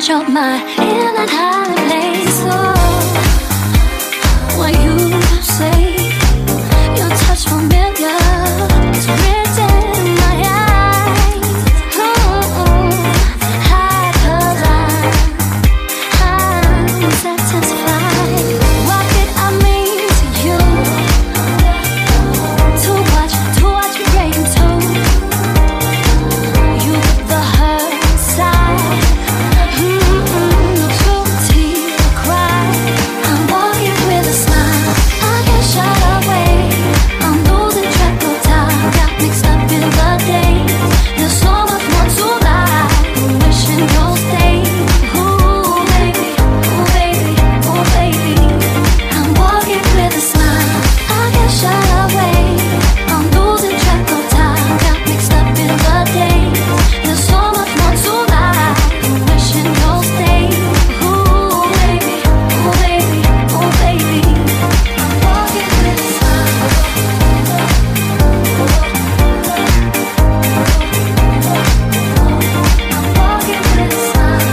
your mind in that high place. Oh, what you say, your touch familiar, it's written in my eyes. High 'cause I'm satisfied. What did I mean to you? To watch me break into you with the hurt side. No cruelty to cry. I'm walking with a smile. I get shot away. I'm losing track of time. Got mixed up in the days. There's so much more to life. I'm wishing you'll stay. Ooh baby, ooh baby, ooh baby. I'm walking with a smile. I get shot away. I'm losing track of time. Got mixed up in the days. There's so much more to life. I'm wishing you'll stay. Ooh baby, ooh baby, ooh baby. I'm walking with a smile. I'm walking with a smile.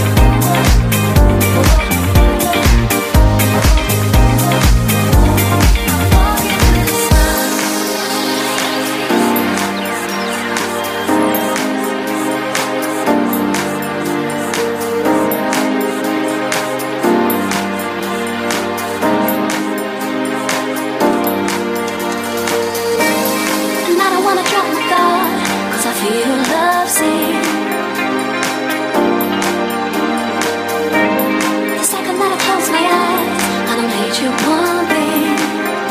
And I don't wanna drop my guard, 'cause I feel love sick. The second that I close my eyes, I don't hate you one bit.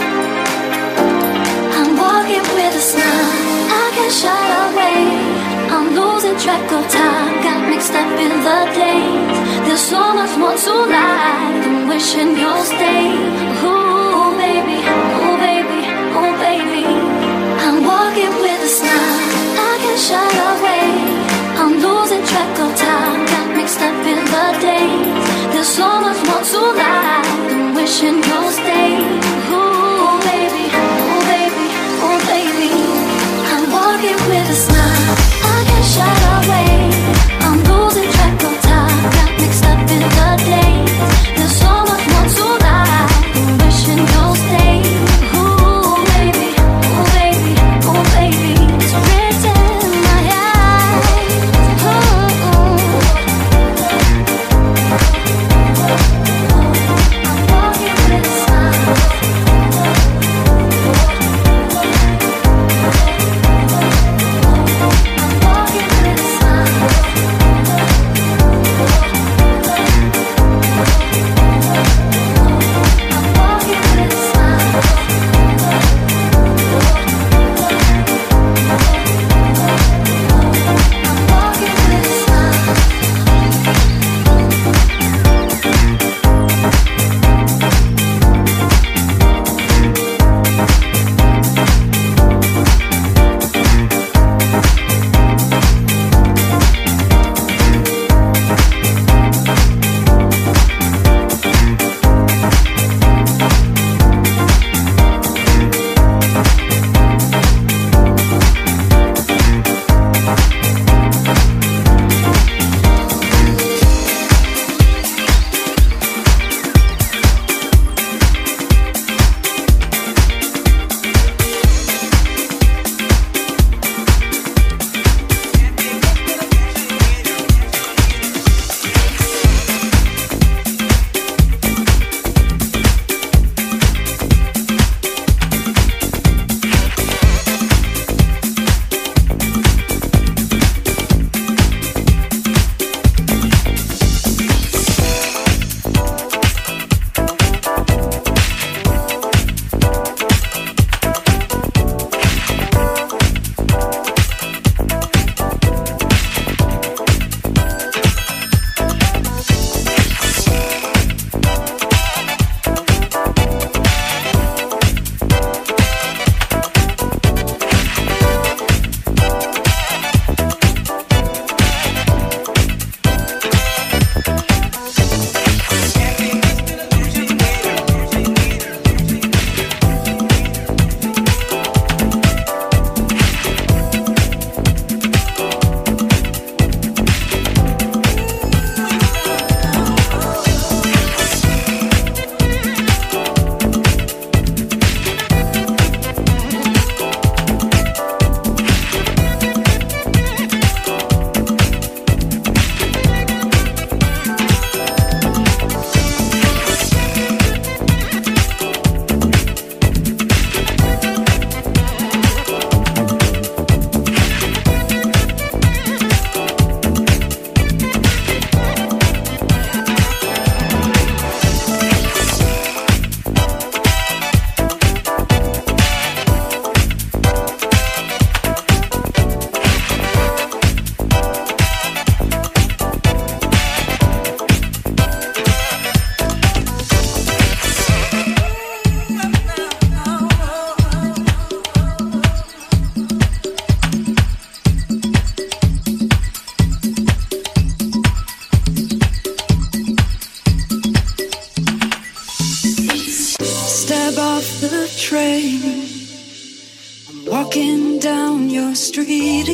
I'm walking with a smile. I get shot away. I'm losing track of time. Got mixed up in the days. There's so much more to life. I'm wishing you'll stay. Ooh baby, ooh baby, ooh baby. I'm walking with a smile. I get shot away. I'm losing track of time. Got mixed up in the days. There's so much more to life. I'm wishing you'll stay. Ooh baby, ooh baby, ooh baby. I'm walking with a smile. I get shot away. I'm losing track of time. Got mixed up in the days. There's so much more to life. I'm wishing you'll stay. Ooh baby, ooh baby, ooh baby. It's written in my eyes. I'm walking with a smile. off the train. I'm walking down your street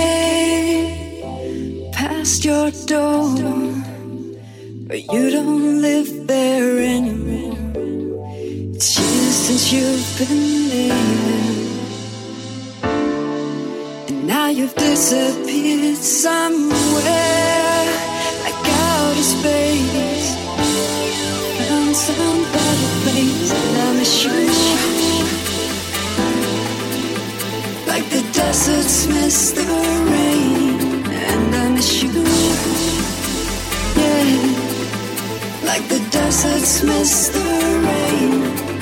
again, past your door, but you don't live there anymore. It's years since you've been leaving, and now you've disappeared somewhere like outer space. Found some better place, and I miss you like the deserts miss the rain, and I miss you, yeah, like the deserts miss the rain.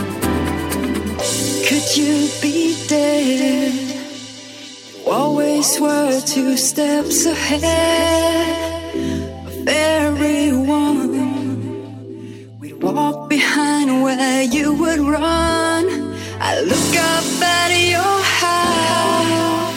Could you be dead? You always were 2 steps ahead of everyone. We'd walk behind where you would run. I look up at your house,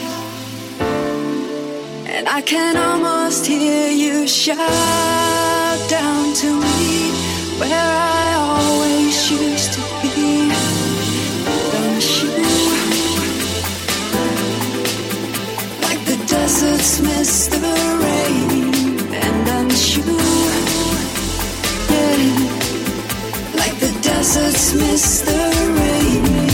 and I can almost hear you shout down to me, where I always used to be. Like the deserts miss the rain, and I miss you, yeah, like the deserts miss the rain.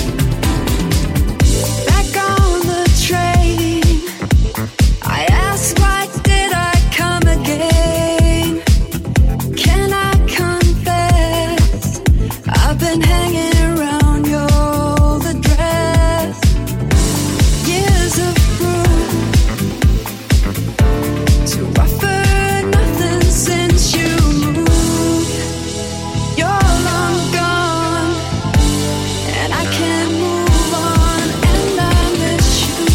Back on the train, I ask, why did I come again? Can I confess, I've been hanging around your old address. Years of proof to offer nothing since you moved. You're long gone, and I can't move on, and I miss you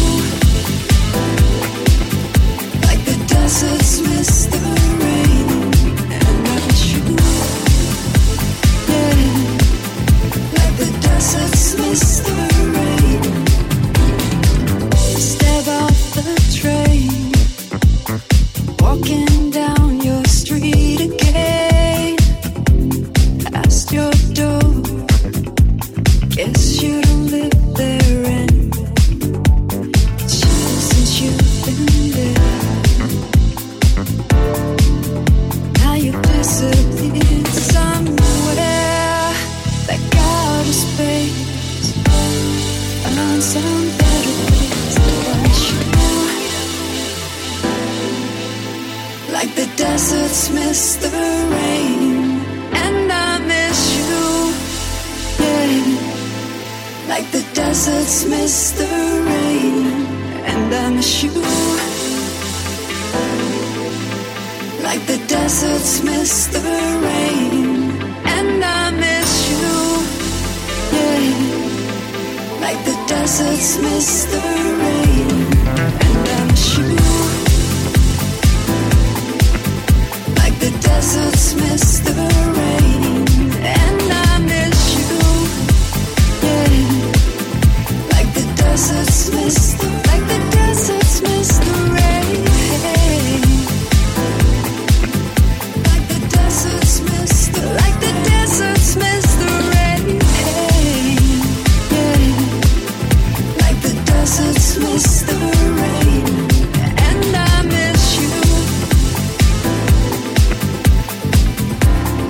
like the deserts miss the rain, and I miss you, yeah, like the deserts miss the rain. Step off the train, walking down your street again, past your door. Guess you don't live there anymore. It's years since you've been there. Now you've disappeared somewhere like outer space. Found some better place to wash you, like the deserts miss the rain, and I miss you, yeah, like the deserts miss the rain, and I miss you, like the deserts miss the rain, and I miss you, yeah, like the deserts miss the rain, and I miss you, like the deserts miss the rain, and I miss you, yeah, like the deserts miss the, like the deserts miss the rain, like the deserts miss the, like the deserts miss the rain, yeah, like the deserts miss the rain, and I miss you,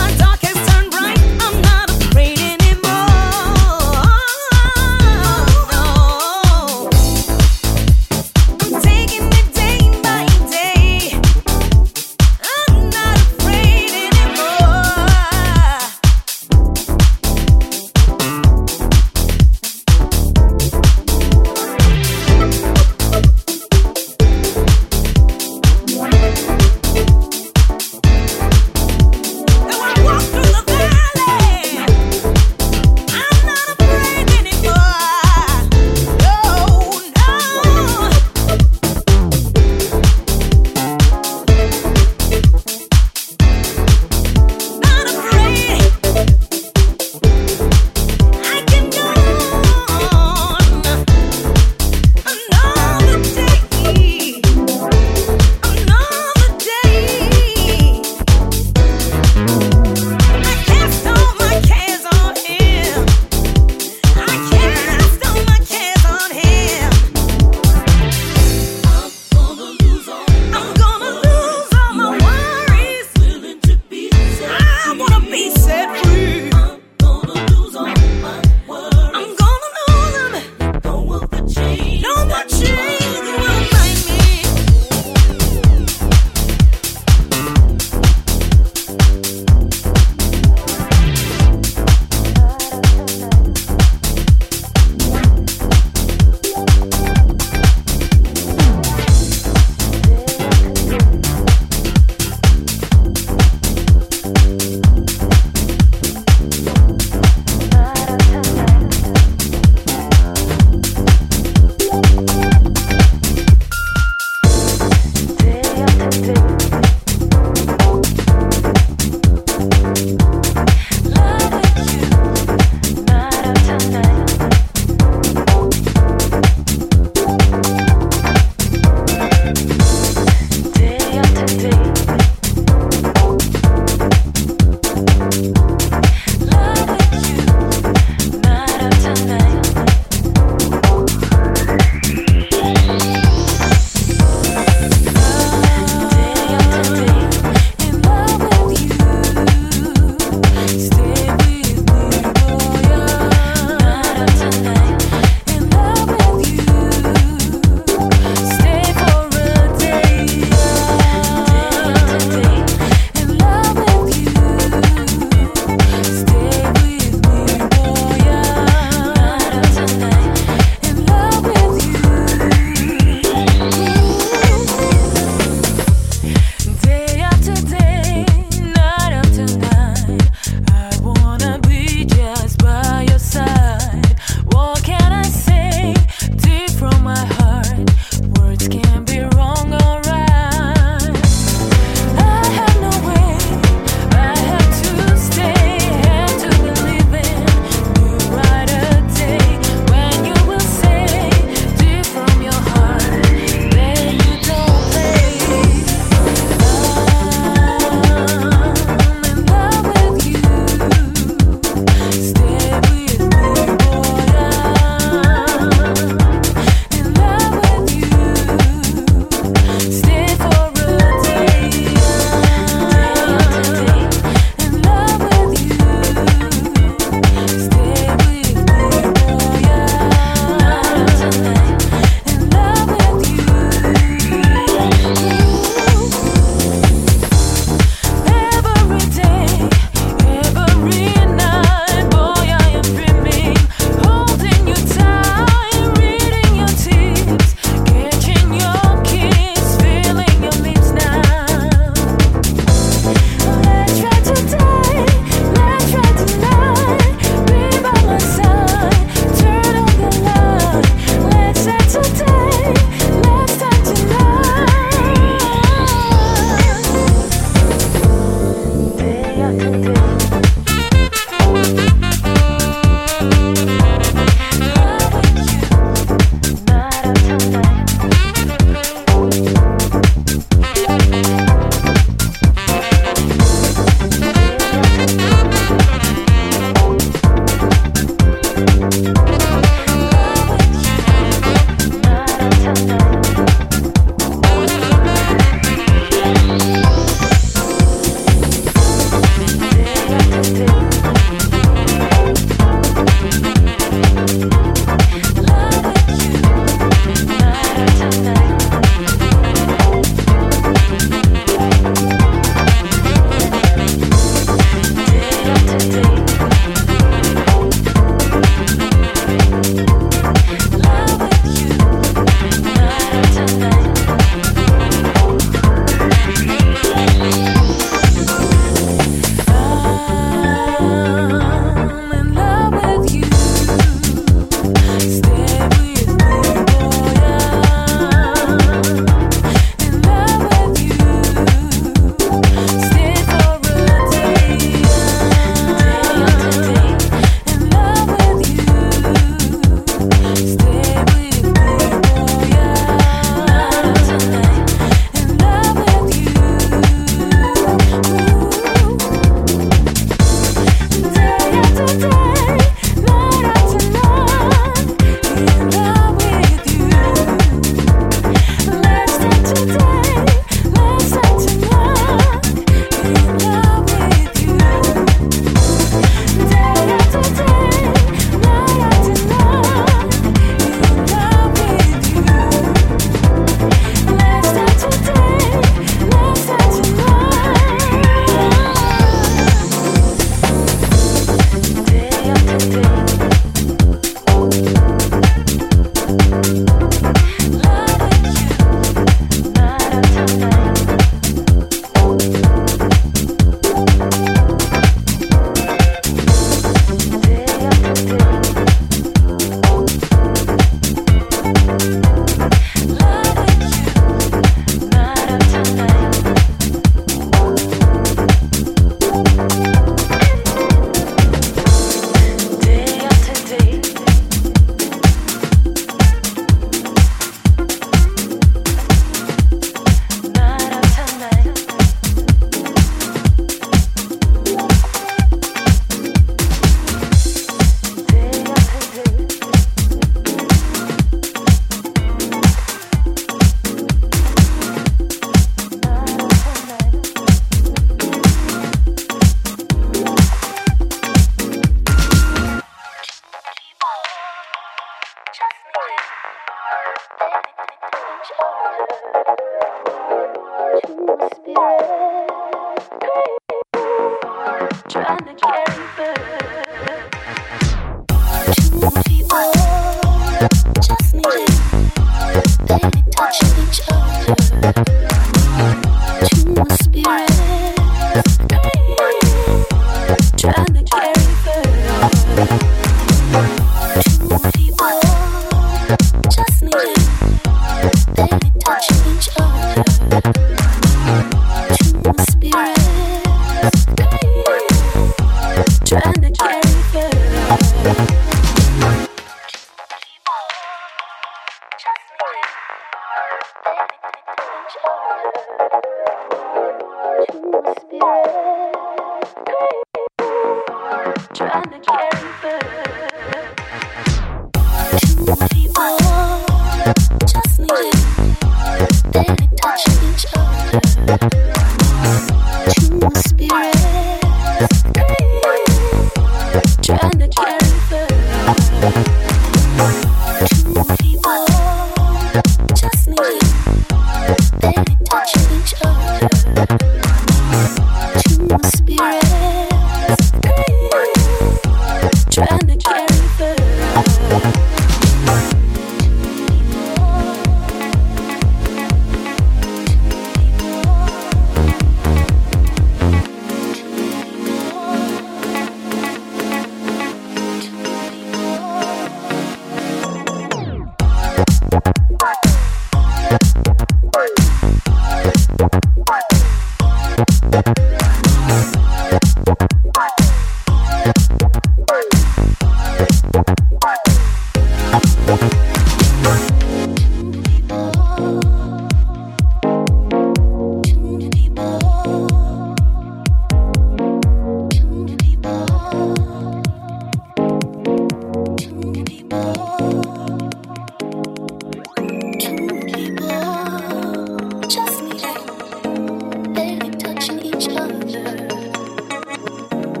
Too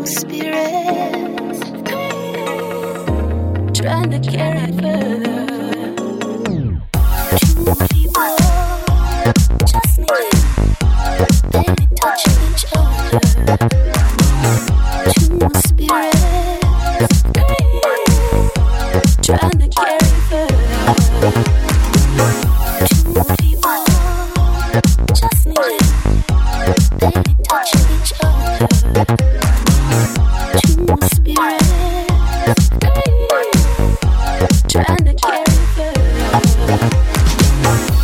Trying to carry further.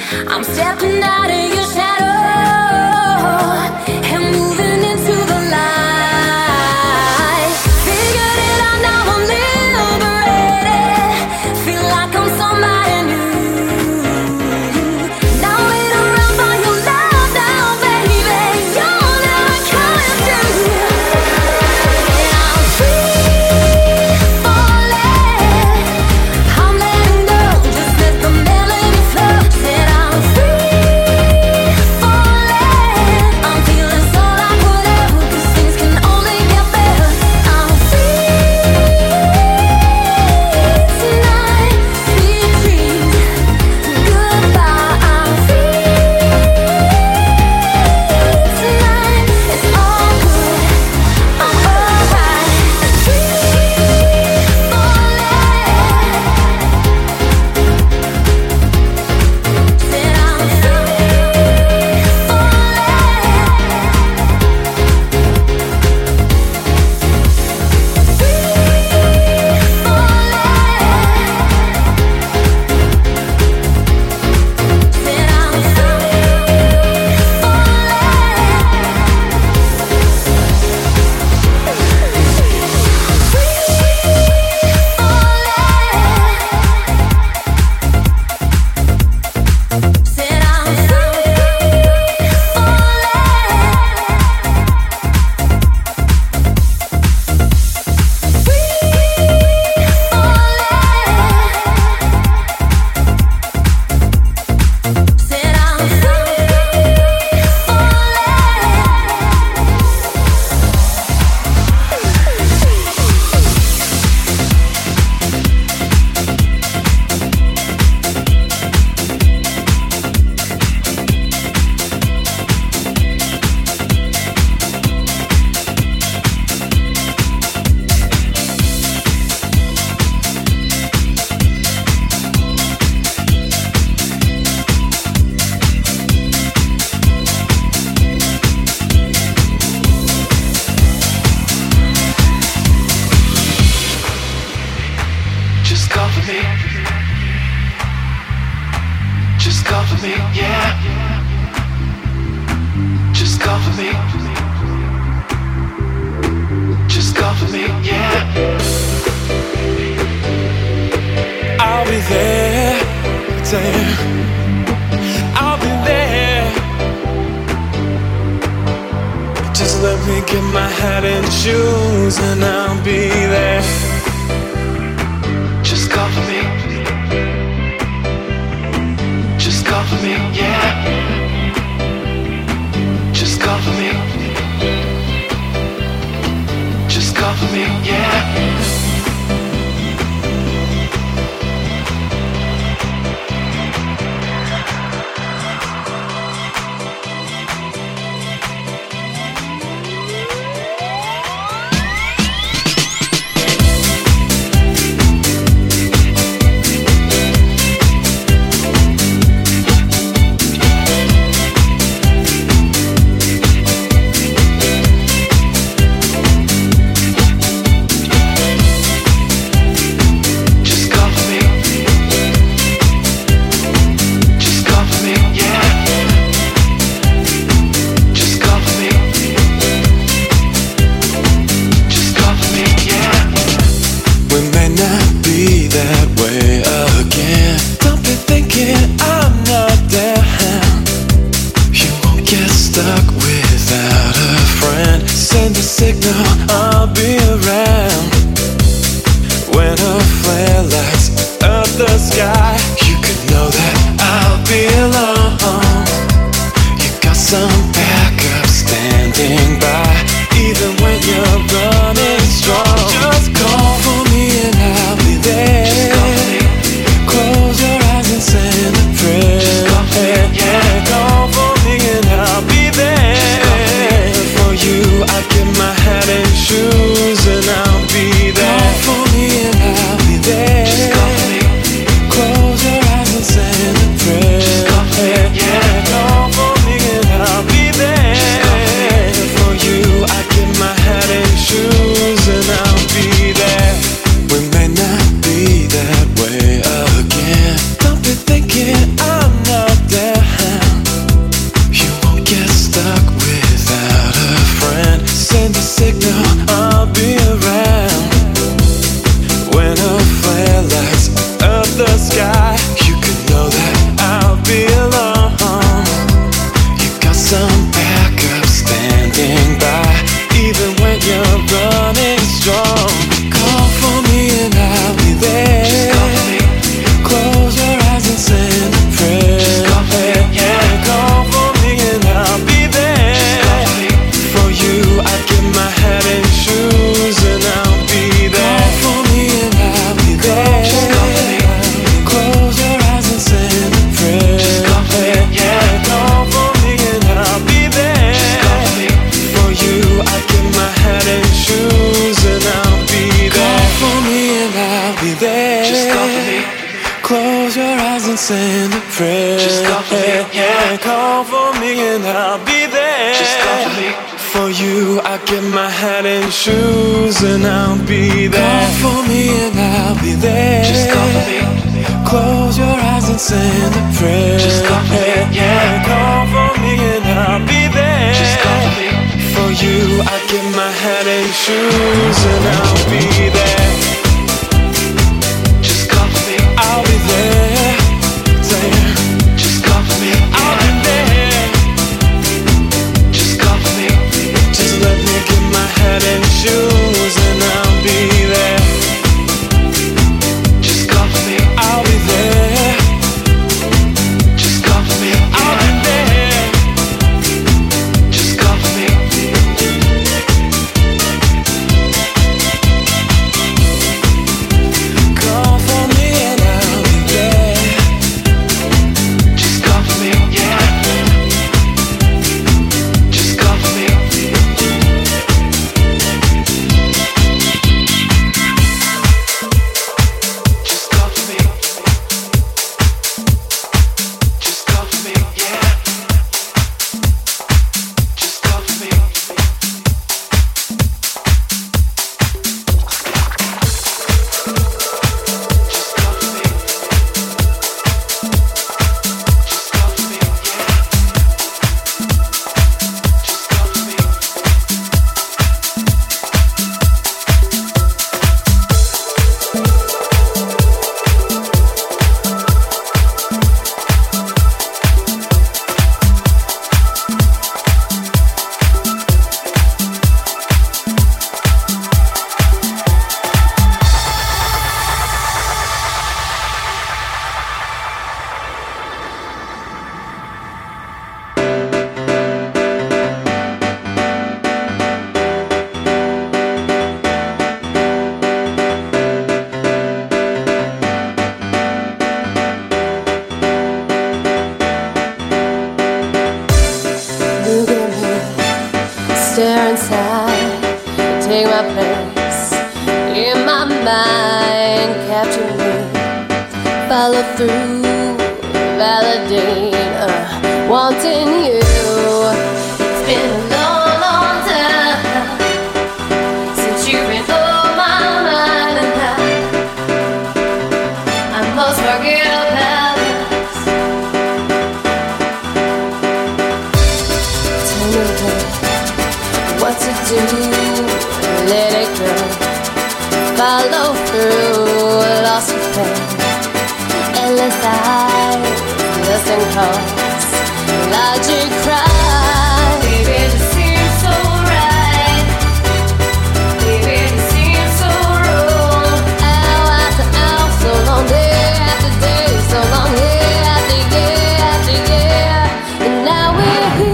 I'm stepping out of your shadow and moving into the light. Figured it out, now I'm liberated. Feel like I'm somebody new. Now wait around for your love now, baby. You're never coming through. And I'm free falling. I'm letting go, just let the melody flow. Said I'm free falling. I'm feeling so like whatever, 'cause things can only get better. I'm free tonight, sweet dreams, goodbye. I'm free tonight, it's all good, I'm alright. Free falling. Said I'm Just cover me. Just cover me, yeah. Just cover me. Just cover me, yeah. I'll be there, there. I'll be there. Just let me get my hat and shoes and I'll be there. Just cover me. Just cover me, yeah. Just cover me. Just cover me, yeah. send a prayer. Just call for me, yeah. Call for me and I'll be there. Just call for me. For you, I get my hat and shoes and I'll be there. Call for me and I'll be there. Just call for me. Close your eyes and send a prayer. Just call for me, yeah. Call for me and I'll be there. Just call for me. For you, I get my hat and shoes and I'll be there. Just call for me. I'll be there. Just call for me. I'll be there. Just call for me. Just let me get my hat and shoes and I'll be there. Just call for me. I'll be there. Just call for me. I'll be there. Just call for me. Call for me and I'll be there. Just call for me, yeah. Just call for me. Just call for me. Just call for me, yeah. Just call for me. Just call for me. Just call for me, yeah. Just call for me. Look at me, stare inside, take my place in my mind, capture me, follow through, validate, wanting you. It's been a long, long time since you've been on my mind, and I must forget about this. Tell me what to do, let it go, follow through, lost your faith, endless eyes, listen cause, logic cry. Baby, this seems so right, baby, this seems so wrong. Hour after hour, so long, day after day, so long, year after year after year, and now we're here.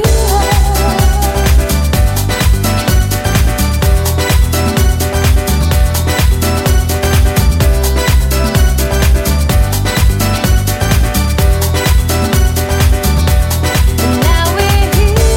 Now we're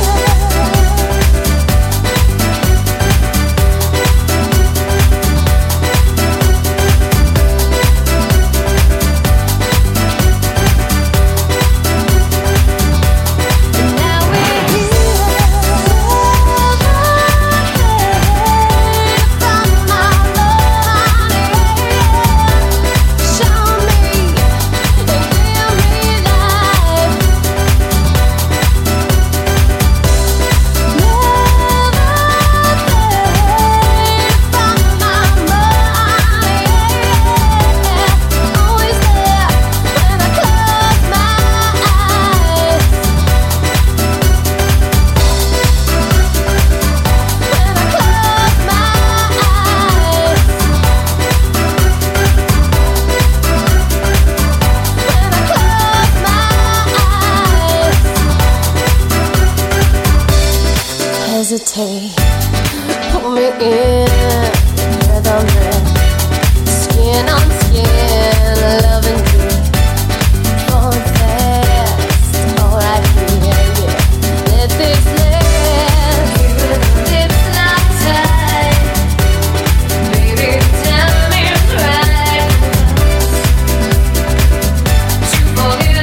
hesitate, pull me in, rhythm breath, skin on skin, love and grief, falling fast, all right here, yeah. Let this last, it's not tight, baby, time is right to forget.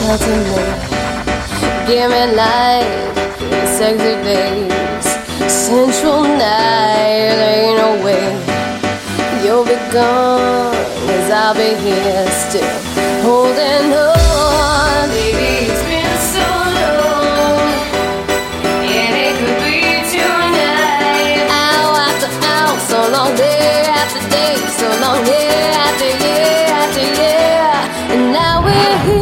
shelter me. Give me light, sexy days, sensual night, ain't no way you'll be gone, 'cause I'll be here still, holding on. Baby, it's been so long, and it could be tonight. Hour after hour, so long, day after day, so long, year after year after year, and now we're here.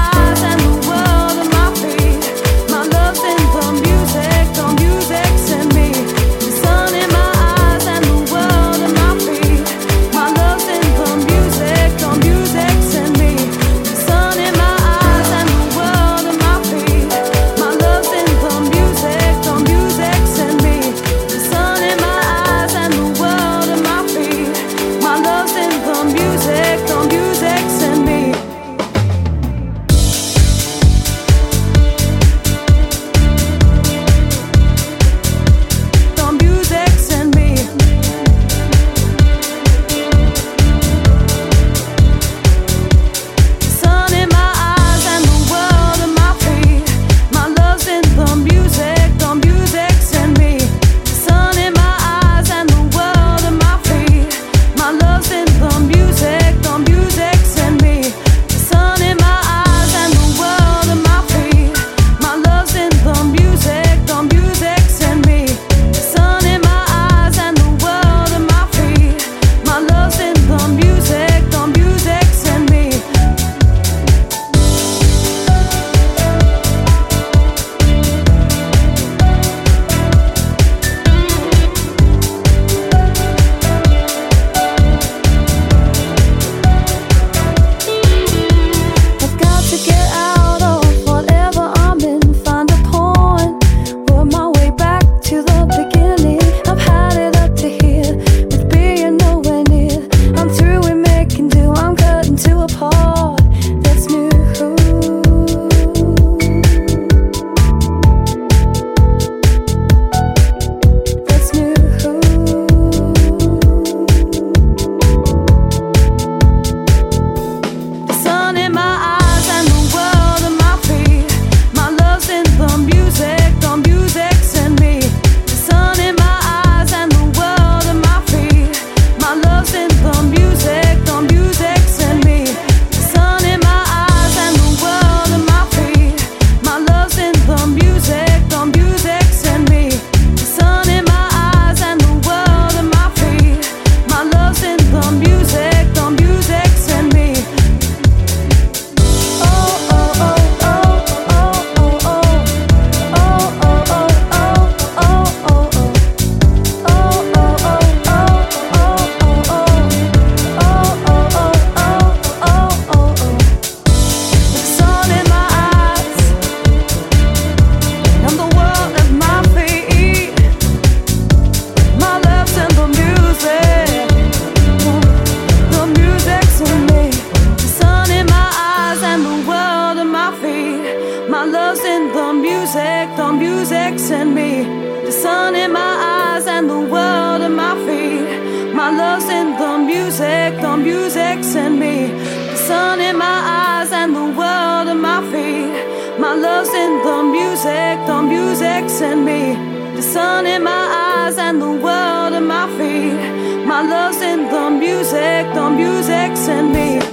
The music's in Send me the sun in my eyes and the world at my feet. My love's in the music send me.